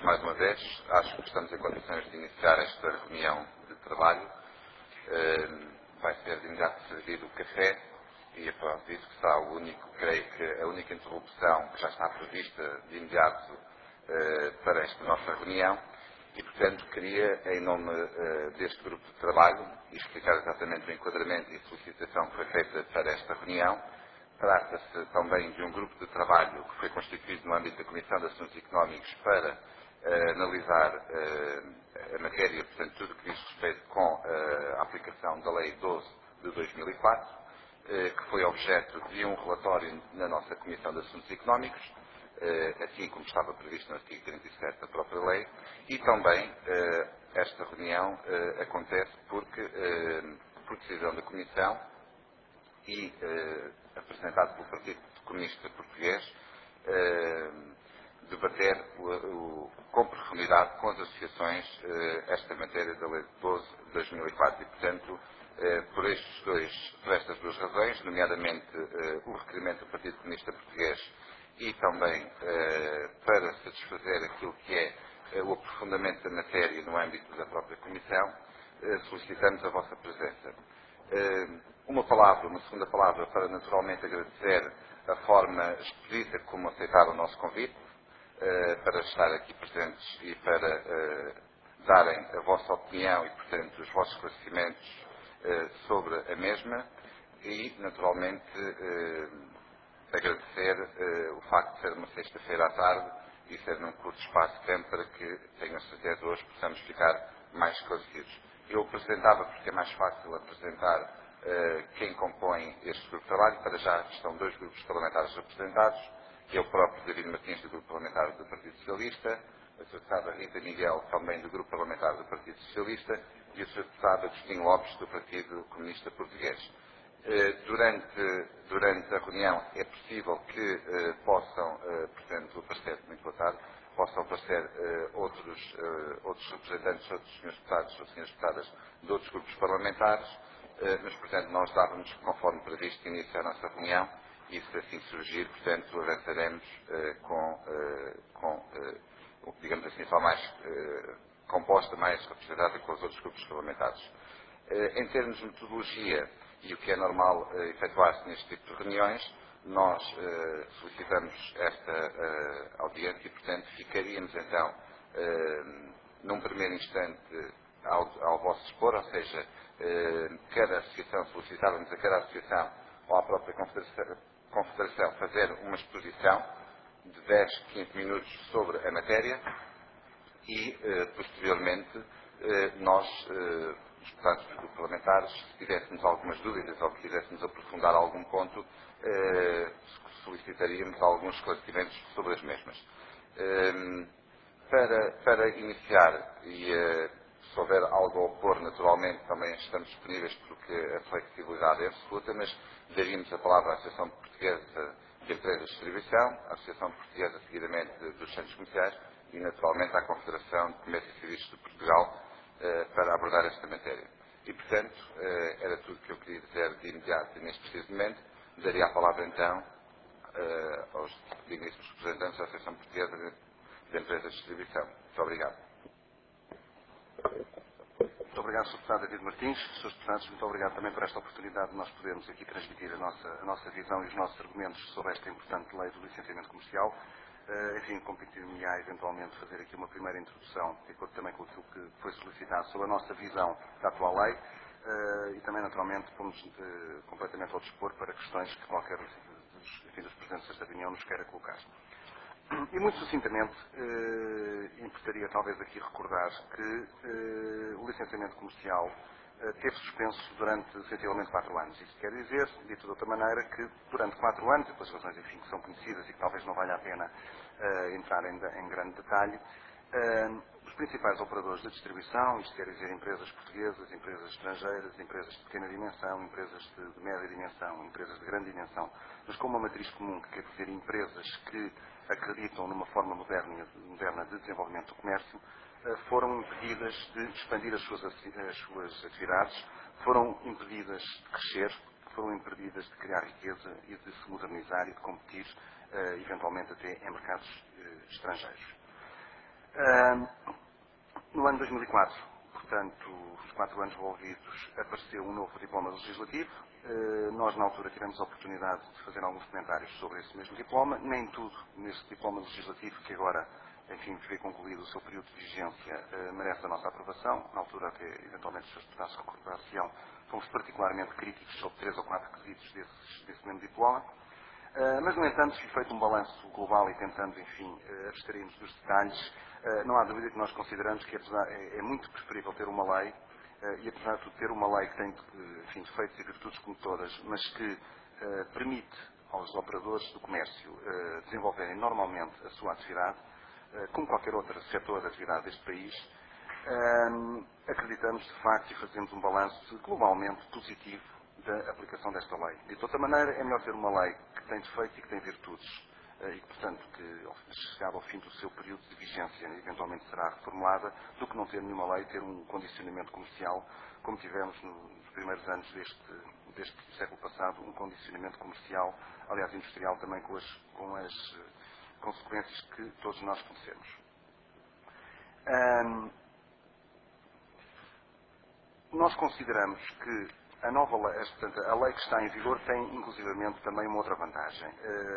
mais uma vez. Acho que estamos em condições de iniciar esta reunião de trabalho. Vai ser de imediato servido o café e é pronto, isso que será o único, creio que a única interrupção que já está prevista de imediato para esta nossa reunião e, portanto, queria, em nome deste grupo de trabalho, explicar exatamente o enquadramento e solicitação que foi feita para esta reunião. Trata-se também de um grupo de trabalho que foi constituído no âmbito da Comissão de Assuntos Económicos para analisar a matéria, portanto, tudo o que diz respeito com a aplicação da Lei 12 de 2004, que foi objeto de um relatório na nossa Comissão de Assuntos Económicos, assim como estava previsto no artigo 37 da própria lei, e também esta reunião acontece porque, por decisão da Comissão e apresentado pelo Partido Comunista Português, debater com profundidade com as associações esta matéria da Lei 12 de 2004 e, portanto, por estas duas razões, nomeadamente o requerimento do Partido Comunista Português e também para satisfazer aquilo que é o aprofundamento da matéria no âmbito da própria Comissão, solicitamos a vossa presença. Uma segunda palavra para naturalmente agradecer a forma expedita como aceitaram o nosso convite, para estar aqui presentes e para darem a vossa opinião e, portanto, os vossos esclarecimentos sobre a mesma e, naturalmente, agradecer o facto de ser uma sexta-feira à tarde e ser num curto espaço de tempo para que, tenho a certeza, hoje possamos ficar mais esclarecidos. Eu apresentava, porque é mais fácil apresentar quem compõe este grupo de trabalho. Para já estão dois grupos parlamentares representados, que é o próprio David Martins, do Grupo Parlamentar do Partido Socialista, a Sra. Deputada Rita Miguel, também do Grupo Parlamentar do Partido Socialista, e a Sra. Deputada Agostinho Lopes, do Partido Comunista Português. Durante a reunião é possível que possam, portanto, aparecer, muito boa tarde, possam aparecer outros representantes, outros senhores deputados ou senhoras deputadas de outros grupos parlamentares, mas, portanto, nós dávamos, conforme previsto, início à nossa reunião e, se assim surgir, portanto, avançaremos digamos assim, só mais composta, mais representada com os outros grupos parlamentares. Em termos de metodologia e o que é normal efetuar-se neste tipo de reuniões, nós solicitamos esta audiência e, portanto, ficaríamos então, num primeiro instante, ao vosso dispor, ou seja, cada associação, solicitávamos a cada associação ou à própria Confederação fazer uma exposição de 10, 15 minutos sobre a matéria e, posteriormente, nós, os deputados dos grupos parlamentares, se tivéssemos algumas dúvidas ou que quiséssemos aprofundar algum ponto, solicitaríamos alguns esclarecimentos sobre as mesmas. Para iniciar, e se houver algo a opor, naturalmente, também estamos disponíveis porque a flexibilidade é absoluta, mas daríamos a palavra à Associação Portuguesa de Empresas de Distribuição, à Associação Portuguesa, seguidamente, dos Centros Comerciais e, naturalmente, à Confederação de Comércio e Serviços de Portugal, para abordar esta matéria. E, portanto, era tudo o que eu queria dizer de imediato e neste preciso momento. Daria a palavra, então, aos digníssimos representantes da Associação Portuguesa de Empresas de Distribuição. Muito obrigado. Muito obrigado, Sr. Deputado David Martins. Srs. Deputados, muito obrigado também por esta oportunidade de nós podermos aqui transmitir a nossa visão e os nossos argumentos sobre esta importante lei do licenciamento comercial. Enfim, competir-me-á eventualmente fazer aqui uma primeira introdução, de acordo também com aquilo que foi solicitado, sobre a nossa visão da atual lei e também, naturalmente, pomos completamente ao dispor para questões que qualquer dos presentes desta reunião nos queira colocar. E muito sucintamente, importaria talvez aqui recordar que o licenciamento comercial teve suspenso durante sensivelmente 4 anos. Isto quer dizer, dito de outra maneira, que durante 4 anos, e pelas razões enfim, que são conhecidas e que talvez não valha a pena entrar em grande detalhe, os principais operadores de distribuição, isto quer dizer empresas portuguesas, empresas estrangeiras, empresas de pequena dimensão, empresas de média dimensão, empresas de grande dimensão, mas com uma matriz comum, que quer dizer empresas que acreditam numa forma moderna de desenvolvimento do comércio, foram impedidas de expandir as suas atividades, foram impedidas de crescer, foram impedidas de criar riqueza e de se modernizar e de competir, eventualmente até em mercados estrangeiros. No ano 2004, portanto, os 4 anos envolvidos, apareceu um novo diploma legislativo. Nós, na altura, tivemos a oportunidade de fazer alguns comentários sobre esse mesmo diploma. Nem tudo neste diploma legislativo, que agora, enfim, vê concluído o seu período de vigência, merece a nossa aprovação. Na altura, até, eventualmente, os seus deputados recordar-se-ão, fomos particularmente críticos sobre 3 ou 4 quesitos desse mesmo diploma. Mas, no entanto, se feito um balanço global e tentando, enfim, abstrair-nos dos detalhes, não há dúvida que nós consideramos que é muito preferível ter uma lei, e apesar de tudo ter uma lei que tem, enfim, defeitos e virtudes como todas, mas que permite aos operadores do comércio desenvolverem normalmente a sua atividade, como qualquer outro setor de atividade deste país, acreditamos de facto e fazemos um balanço globalmente positivo da aplicação desta lei. De outra maneira, é melhor ter uma lei que tem defeitos e que tem virtudes e que, portanto, que chegado ao fim do seu período de vigência eventualmente será reformulada, do que não ter nenhuma lei, ter um condicionamento comercial, como tivemos nos primeiros anos deste século passado, um condicionamento comercial, aliás industrial também, com as consequências que todos nós conhecemos. Nós consideramos que a nova lei, portanto, a lei que está em vigor tem inclusivamente também uma outra vantagem.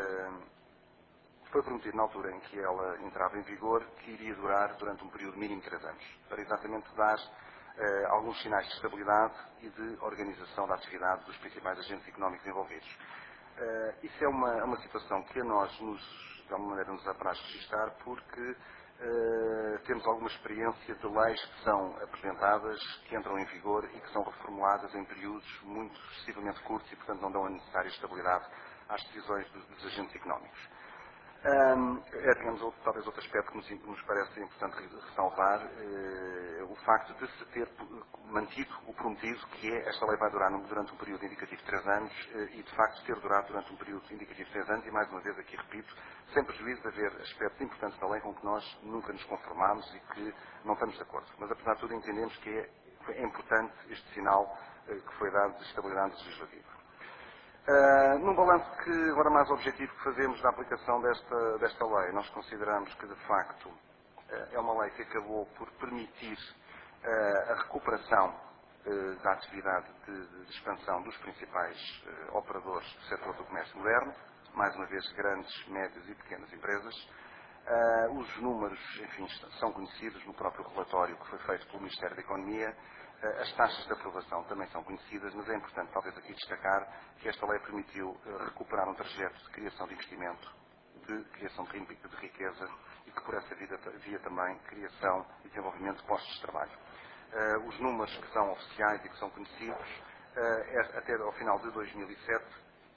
Foi prometido na altura em que ela entrava em vigor que iria durar durante um período mínimo de 3 anos, para exatamente dar alguns sinais de estabilidade e de organização da atividade dos principais agentes económicos envolvidos. Isso é uma situação que a nós, de alguma maneira, nos apraz registrar, porque temos alguma experiência de leis que são apresentadas, que entram em vigor e que são reformuladas em períodos muito excessivamente curtos e, portanto, não dão a necessária estabilidade às decisões dos agentes económicos. Digamos, talvez outro aspecto que nos parece importante ressalvar, o facto de se ter mantido o prometido, que é esta lei vai durar durante um período indicativo de 3 anos e, de facto, ter durado durante um período indicativo de 3 anos e, mais uma vez, aqui repito, sem prejuízo de haver aspectos importantes da lei com que nós nunca nos conformamos e que não estamos de acordo. Mas, apesar de tudo, entendemos que é importante este sinal que foi dado de estabilidade legislativa. Num balanço que agora mais objetivo que fazemos da aplicação desta lei, nós consideramos que de facto é uma lei que acabou por permitir a recuperação da atividade de expansão dos principais operadores do setor do comércio moderno, mais uma vez grandes, médias e pequenas empresas. Os números, enfim, são conhecidos no próprio relatório que foi feito pelo Ministério da Economia. As taxas de aprovação também são conhecidas, mas é importante talvez aqui destacar que esta lei permitiu recuperar um trajeto de criação de investimento, de criação de riqueza e que por essa via também criação e desenvolvimento de postos de trabalho. Os números que são oficiais e que são conhecidos, até ao final de 2007,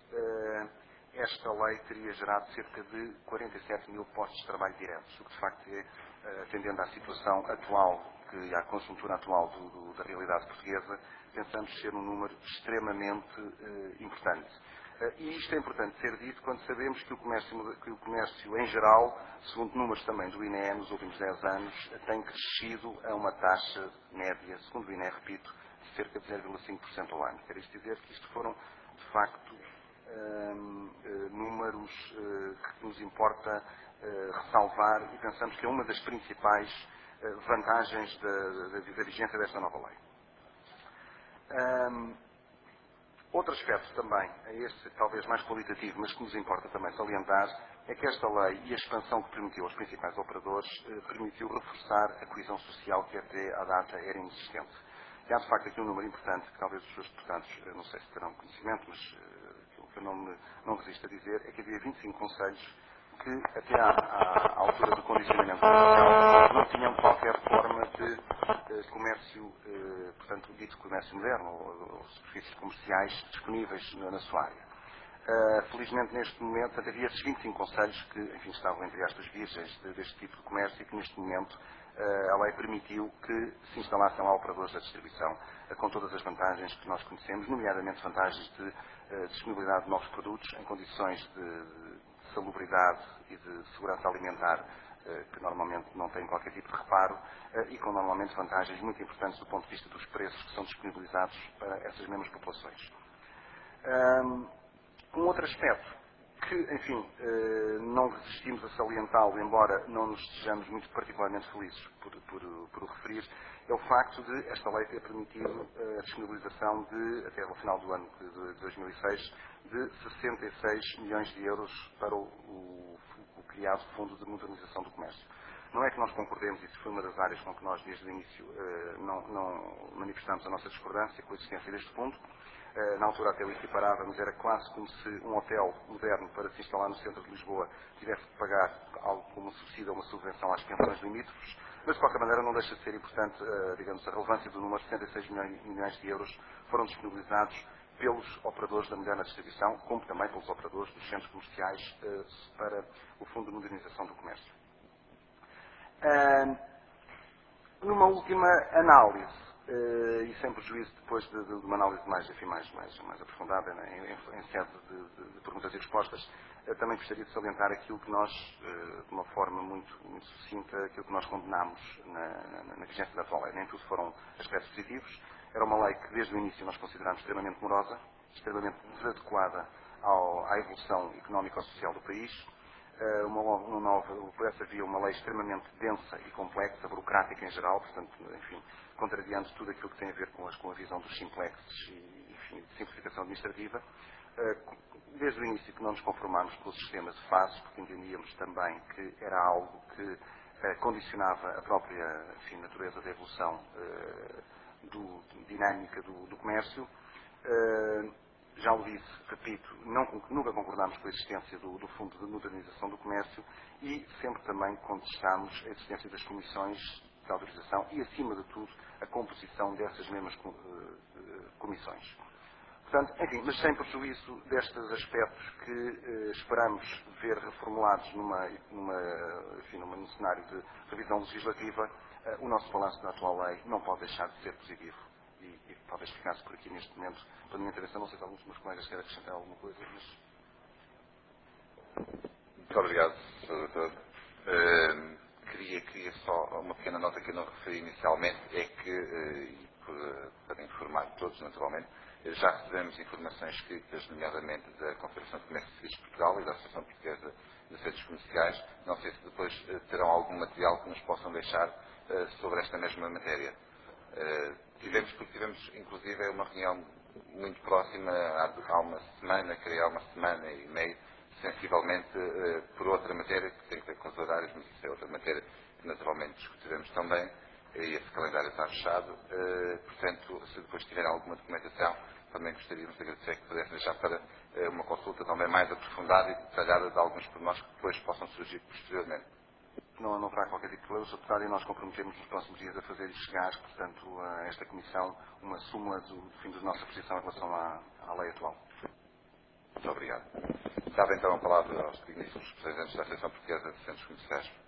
esta lei teria gerado cerca de 47 mil postos de trabalho diretos, o que de facto é, atendendo à situação atual, à conjuntura atual da realidade portuguesa, pensamos ser um número extremamente importante. E isto é importante ser dito quando sabemos que o comércio em geral, segundo números também do INE, nos últimos 10 anos, tem crescido a uma taxa média, segundo o INE, repito, de cerca de 0,5% ao ano. Quer isto dizer que isto foram, de facto, números que nos importa ressalvar e pensamos que é uma das principais vantagens da vigência desta nova lei. Outro aspecto também, este talvez mais qualitativo, mas que nos importa também salientar, é que esta lei e a expansão que permitiu aos principais operadores permitiu reforçar a coesão social que até à data era inexistente. E há de facto aqui um número importante que talvez os seus deputados, não sei se terão conhecimento, mas aquilo que eu não resisto a dizer, é que havia 25 conselhos que até à altura do condicionamento comercial não tinham qualquer forma de comércio, portanto, dito comércio moderno, ou superfícies comerciais disponíveis na sua área. Felizmente, neste momento, havia esses 25 conselhos que, enfim, estavam, entre aspas, virgens deste tipo de comércio e que, neste momento, a lei permitiu que se instalassem lá operadores da distribuição, com todas as vantagens que nós conhecemos, nomeadamente vantagens de disponibilidade de novos produtos em condições de salubridade e de segurança alimentar que normalmente não têm qualquer tipo de reparo e com normalmente vantagens muito importantes do ponto de vista dos preços que são disponibilizados para essas mesmas populações. Um outro aspecto que, enfim, não resistimos a salientá-lo, embora não nos estejamos muito particularmente felizes por o referir, é o facto de esta lei ter permitido a disponibilização de, até ao final do ano de 2006, de 66 milhões de euros para o criado Fundo de Modernização do Comércio. Não é que nós concordemos, isso foi uma das áreas com que nós, desde o início, não manifestamos a nossa discordância com a existência deste fundo. Na altura até o equiparávamos, era quase como se um hotel moderno, para se instalar no centro de Lisboa, tivesse que pagar algo como um subsídio ou uma subvenção às pensões limítrofes, mas de qualquer maneira não deixa de ser importante, digamos, a relevância do número de 76 milhões de euros foram disponibilizados pelos operadores da moderna distribuição, como também pelos operadores dos centros comerciais para o Fundo de Modernização do Comércio. Numa última análise, e sem prejuízo depois de uma análise mais aprofundada, né, em sede de perguntas e respostas, também gostaria de salientar aquilo que nós, de uma forma muito sucinta, aquilo que nós condenámos na vigência da atual lei. Nem tudo foram aspectos positivos. Era uma lei que desde o início nós considerámos extremamente morosa, extremamente desadequada à evolução económico-social do país. Por essa via, uma lei extremamente densa e complexa, burocrática em geral, portanto, enfim, contrariando tudo aquilo que tem a ver com a visão dos simplexes e, enfim, de simplificação administrativa. Desde o início que não nos conformámos com o sistema de fases, porque entendíamos também que era algo que condicionava a própria, enfim, natureza da evolução dinâmica do comércio. Já o disse, repito, nunca concordámos com a existência do Fundo de Modernização do Comércio e sempre também contestámos a existência das comissões de autorização e, acima de tudo, a composição dessas mesmas comissões. Portanto, enfim, mas sem prejuízo destes aspectos que esperamos ver reformulados num cenário de revisão legislativa, o nosso balanço da atual lei não pode deixar de ser positivo. E talvez ficasse por aqui neste momento, pela minha intervenção. Não sei se alguns dos meus colegas querem acrescentar alguma coisa, mas... Muito obrigado, Sr. Doutor. Queria só uma pequena nota que eu não referi inicialmente, é que, e para informar todos, naturalmente, já recebemos informações escritas, nomeadamente da Confederação de Comércio e Serviços de Portugal e da Associação Portuguesa de Centros Comerciais. Não sei se depois terão algum material que nos possam deixar sobre esta mesma matéria. Tivemos inclusive uma reunião muito próxima há uma semana, creio há uma semana e meia, sensivelmente por outra matéria que tem que ver com os horários, mas isso é outra matéria que naturalmente discutiremos também, e esse calendário está fechado. Portanto, se depois tiverem alguma documentação, também gostaríamos de agradecer que pudessem deixar para uma consulta também mais aprofundada e detalhada de alguns pormenores que depois possam surgir posteriormente. Não haverá qualquer tipo de problema, Sr. Deputado, e nós comprometemos nos próximos dias a fazer chegar, portanto, a esta Comissão uma súmula do fim da nossa posição em relação à lei atual. Muito obrigado. Dava então a palavra aos digníssimos representantes da Associação Portuguesa de Centros Comerciais.